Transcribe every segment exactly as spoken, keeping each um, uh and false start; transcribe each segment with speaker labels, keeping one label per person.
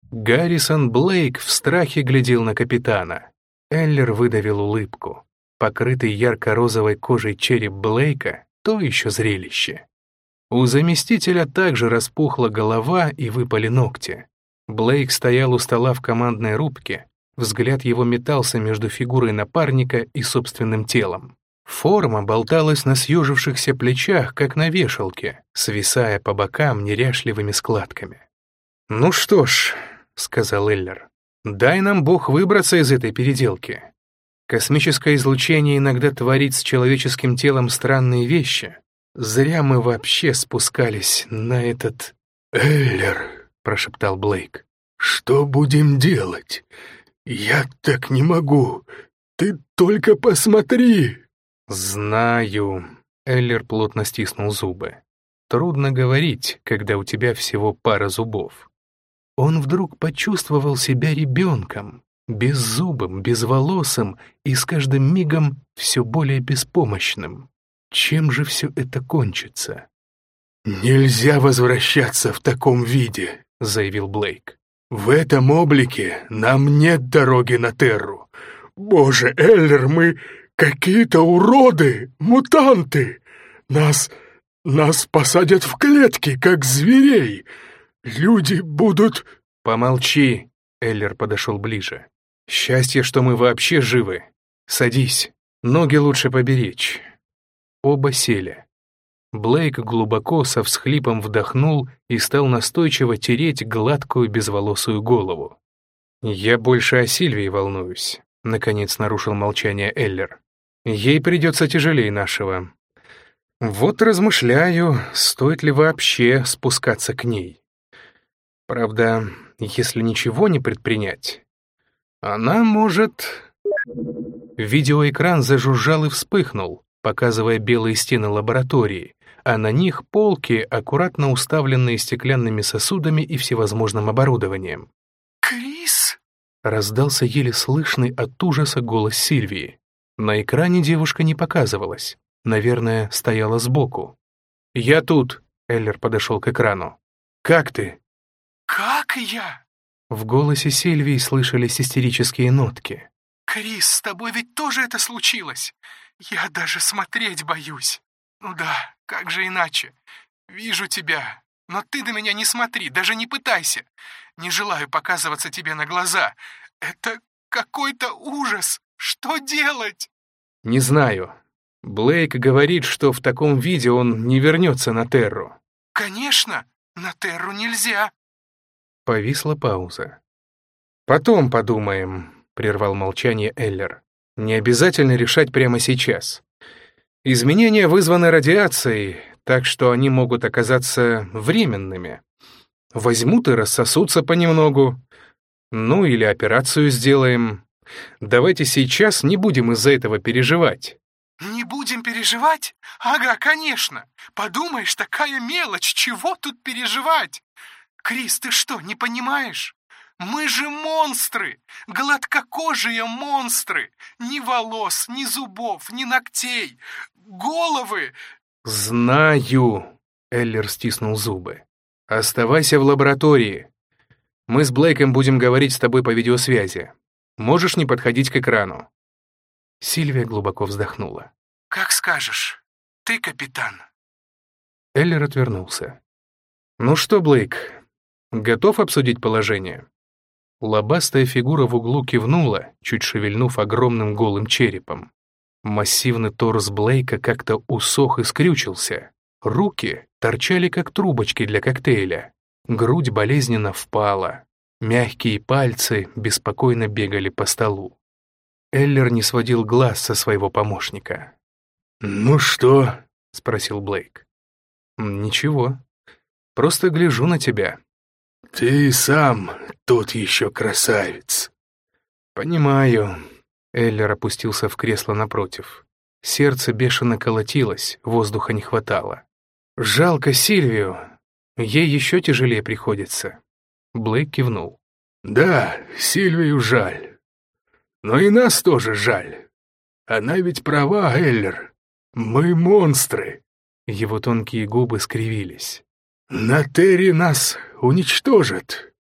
Speaker 1: Гаррисон Блейк в страхе глядел на капитана. Эллер выдавил улыбку. Покрытый ярко-розовой кожей череп Блейка — то еще зрелище. У заместителя также распухла голова и выпали ногти. Блейк стоял у стола в командной рубке, взгляд его метался между фигурой напарника и собственным телом. Форма болталась на съежившихся плечах, как на вешалке, свисая по бокам неряшливыми складками. «Ну что ж», — сказал Эллер, — «дай нам Бог выбраться из этой переделки. Космическое излучение иногда творит с человеческим телом странные вещи. Зря мы вообще спускались на этот...»
Speaker 2: «Эллер», — прошептал Блейк, — «что будем делать? Я так не могу. Ты только посмотри!»
Speaker 1: «Знаю», — Эллер плотно стиснул зубы. «Трудно говорить, когда у тебя всего пара зубов». Он вдруг почувствовал себя ребенком, беззубым, безволосым и с каждым мигом все более беспомощным. Чем же все это кончится?
Speaker 2: «Нельзя возвращаться в таком виде», — заявил Блейк. «В этом облике нам нет дороги на Терру. Боже, Эллер, мы какие-то уроды, мутанты. Нас, нас посадят в клетки, как зверей. Люди будут...»
Speaker 1: «Помолчи», — Эллер подошел ближе. «Счастье, что мы вообще живы. Садись, ноги лучше поберечь». Оба сели. Блейк глубоко со всхлипом вдохнул и стал настойчиво тереть гладкую безволосую голову. «Я больше о Сильвии волнуюсь», — наконец нарушил молчание Эллер. «Ей придется тяжелее нашего. Вот размышляю, стоит ли вообще спускаться к ней. Правда, если ничего не предпринять, она может...» Видеоэкран зажужжал и вспыхнул, показывая белые стены лаборатории, а на них полки, аккуратно уставленные стеклянными сосудами и всевозможным оборудованием.
Speaker 3: «Крис!»
Speaker 1: — раздался еле слышный от ужаса голос Сильвии. На экране девушка не показывалась, наверное, стояла сбоку. «Я тут!» — Эллер подошел к экрану. «Как ты?»
Speaker 3: «Как я?»
Speaker 1: В голосе Сильвии слышались истерические нотки.
Speaker 3: «Крис, с тобой ведь тоже это случилось? Я даже смотреть боюсь. Ну да, как же иначе? Вижу тебя, но ты на меня не смотри, даже не пытайся. Не желаю показываться тебе на глаза. Это какой-то ужас. Что делать?»
Speaker 1: «Не знаю. Блейк говорит, что в таком виде он не вернется на Терру».
Speaker 3: «Конечно, на Терру нельзя».
Speaker 1: Повисла пауза. «Потом подумаем», — прервал молчание Эллер. «Не обязательно решать прямо сейчас. Изменения вызваны радиацией, так что они могут оказаться временными. Возьмут и рассосутся понемногу. Ну или операцию сделаем. Давайте сейчас не будем из-за этого переживать».
Speaker 3: «Не будем переживать? Ага, конечно. Подумаешь, такая мелочь, чего тут переживать? Крис, ты что, не понимаешь? Мы же монстры, гладкокожие монстры. Ни волос, ни зубов, ни ногтей. Головы...»
Speaker 1: «Знаю», — Эллер стиснул зубы. «Оставайся в лаборатории. Мы с Блейком будем говорить с тобой по видеосвязи. Можешь не подходить к экрану». Сильвия глубоко вздохнула.
Speaker 3: «Как скажешь. Ты капитан».
Speaker 1: Эллер отвернулся. «Ну что, Блейк, готов обсудить положение?» Лобастая фигура в углу кивнула, чуть шевельнув огромным голым черепом. Массивный торс Блейка как-то усох и скрючился. Руки торчали, как трубочки для коктейля. Грудь болезненно впала. Мягкие пальцы беспокойно бегали по столу. Эллер не сводил глаз со своего помощника.
Speaker 2: «Ну что?»
Speaker 1: — спросил Блейк. «Ничего. Просто гляжу на тебя».
Speaker 2: «Ты сам тот еще красавец».
Speaker 1: «Понимаю». Эллер опустился в кресло напротив. Сердце бешено колотилось, воздуха не хватало. «Жалко Сильвию. Ей еще тяжелее приходится». Блейк кивнул.
Speaker 2: «Да, Сильвию жаль. Но и нас тоже жаль. Она ведь права, Эллер. Мы монстры».
Speaker 1: Его тонкие губы скривились.
Speaker 2: «На Терре нас уничтожат.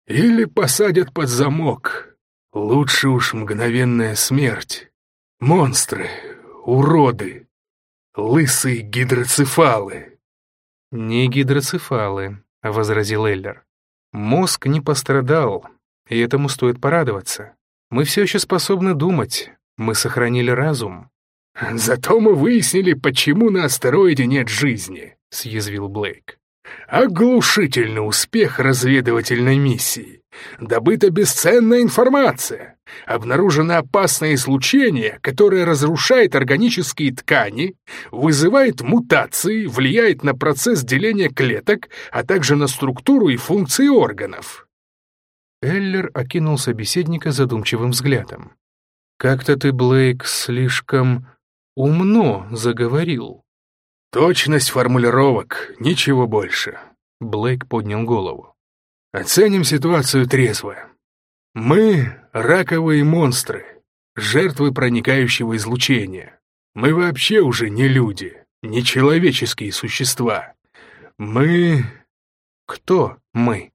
Speaker 2: Или посадят под замок. Лучше уж мгновенная смерть. Монстры, уроды, лысые гидроцефалы».
Speaker 1: «Не гидроцефалы», — возразил Эллер. «Мозг не пострадал, и этому стоит порадоваться. Мы все еще способны думать, мы сохранили разум».
Speaker 2: «Зато мы выяснили, почему на астероиде нет жизни», — съязвил Блейк. «Оглушительный успех разведывательной миссии. Добыта бесценная информация. Обнаружено опасное излучение, которое разрушает органические ткани, вызывает мутации, влияет на процесс деления клеток, а также на структуру и функции органов».
Speaker 1: Эллер окинул собеседника задумчивым взглядом. «Как-то ты, Блейк, слишком умно заговорил».
Speaker 2: «Точность формулировок, ничего больше».
Speaker 1: Блейк поднял голову.
Speaker 2: «Оценим ситуацию трезво. Мы — раковые монстры, жертвы проникающего излучения. Мы вообще уже не люди, не человеческие существа. Мы...»
Speaker 1: «Кто мы?»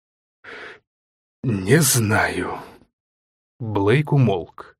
Speaker 2: «Не знаю».
Speaker 1: Блейк умолк.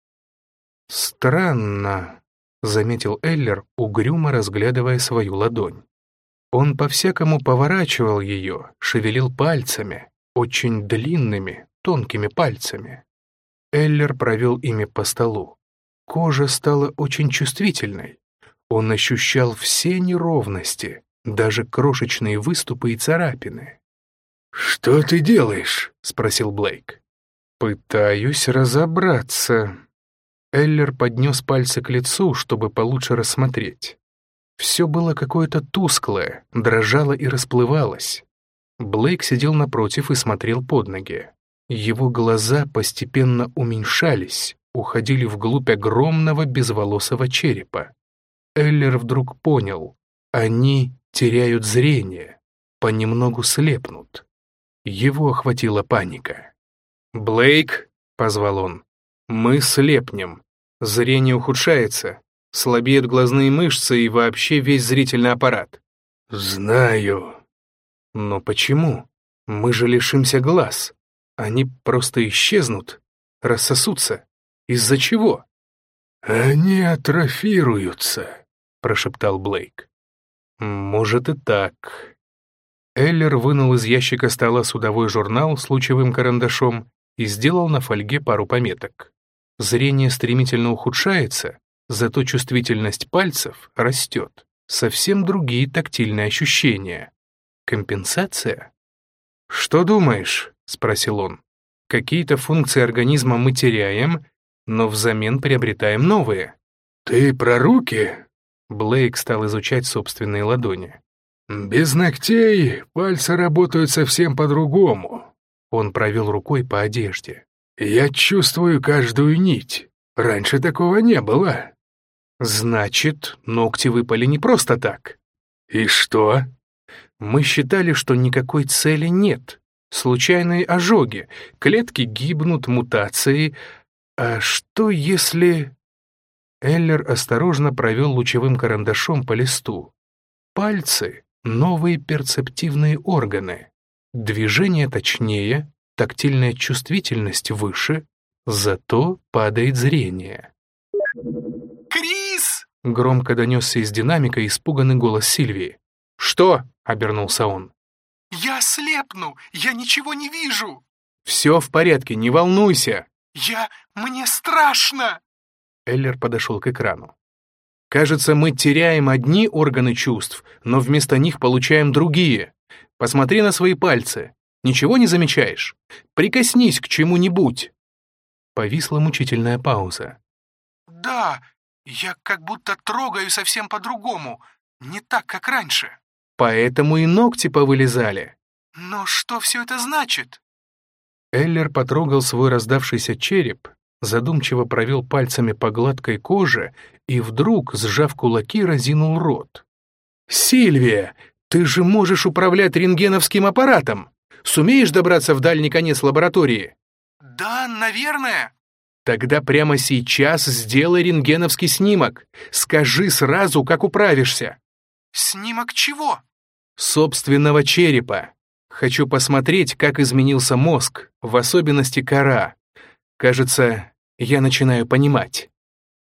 Speaker 1: «Странно», — заметил Эллер, угрюмо разглядывая свою ладонь. Он по-всякому поворачивал ее, шевелил пальцами, очень длинными, тонкими пальцами. Эллер провел ими по столу. Кожа стала очень чувствительной. Он ощущал все неровности, даже крошечные выступы и царапины.
Speaker 2: «Что ты делаешь?» — спросил Блейк.
Speaker 1: «Пытаюсь разобраться». Эллер поднес пальцы к лицу, чтобы получше рассмотреть. Все было какое-то тусклое, дрожало и расплывалось. Блейк сидел напротив и смотрел под ноги. Его глаза постепенно уменьшались, уходили вглубь огромного безволосого черепа. Эллер вдруг понял, они теряют зрение, понемногу слепнут. Его охватила паника. «Блейк», — позвал он, — «мы слепнем. Зрение ухудшается, слабеют глазные мышцы и вообще весь зрительный аппарат».
Speaker 2: «Знаю».
Speaker 1: «Но почему? Мы же лишимся глаз. Они просто исчезнут, рассосутся. Из-за чего?»
Speaker 2: «Они атрофируются», — прошептал Блейк.
Speaker 1: «Может и так». Эллер вынул из ящика стола судовой журнал с лучевым карандашом и сделал на фольге пару пометок. Зрение стремительно ухудшается, зато чувствительность пальцев растет. Совсем другие тактильные ощущения. Компенсация? «Что думаешь?» — спросил он. «Какие-то функции организма мы теряем, но взамен приобретаем новые».
Speaker 2: «Ты про руки?»
Speaker 1: Блейк стал изучать собственные ладони.
Speaker 2: «Без ногтей пальцы работают совсем по-другому».
Speaker 1: Он провел рукой по одежде.
Speaker 2: «Я чувствую каждую нить. Раньше такого не было».
Speaker 1: «Значит, ногти выпали не просто так».
Speaker 2: «И что?»
Speaker 1: «Мы считали, что никакой цели нет. Случайные ожоги, клетки гибнут, мутации. А что если...» Эллер осторожно провел лучевым карандашом по листу. «Пальцы — новые перцептивные органы. Движение точнее, тактильная чувствительность выше, зато падает зрение».
Speaker 3: «Крис!»
Speaker 1: — громко донесся из динамика испуганный голос Сильвии. «Что?» — обернулся он.
Speaker 3: «Я слепну! Я ничего не вижу!»
Speaker 1: «Все в порядке, не волнуйся!»
Speaker 3: «Я... Мне страшно!»
Speaker 1: Эллер подошел к экрану. «Кажется, мы теряем одни органы чувств, но вместо них получаем другие. Посмотри на свои пальцы. Ничего не замечаешь? Прикоснись к чему-нибудь». Повисла мучительная пауза.
Speaker 3: «Да, я как будто трогаю совсем по-другому, не так, как раньше».
Speaker 1: «Поэтому и ногти повылезали».
Speaker 3: «Но что все это значит?»
Speaker 1: Эллер потрогал свой раздавшийся череп, задумчиво провел пальцами по гладкой коже и вдруг, сжав кулаки, разинул рот. «Сильвия, ты же можешь управлять рентгеновским аппаратом! Сумеешь добраться в дальний конец лаборатории?»
Speaker 3: «Да, наверное».
Speaker 1: «Тогда прямо сейчас сделай рентгеновский снимок. Скажи сразу, как управишься».
Speaker 3: «Снимок чего?»
Speaker 1: «Собственного черепа. Хочу посмотреть, как изменился мозг, в особенности кора. Кажется, я начинаю понимать.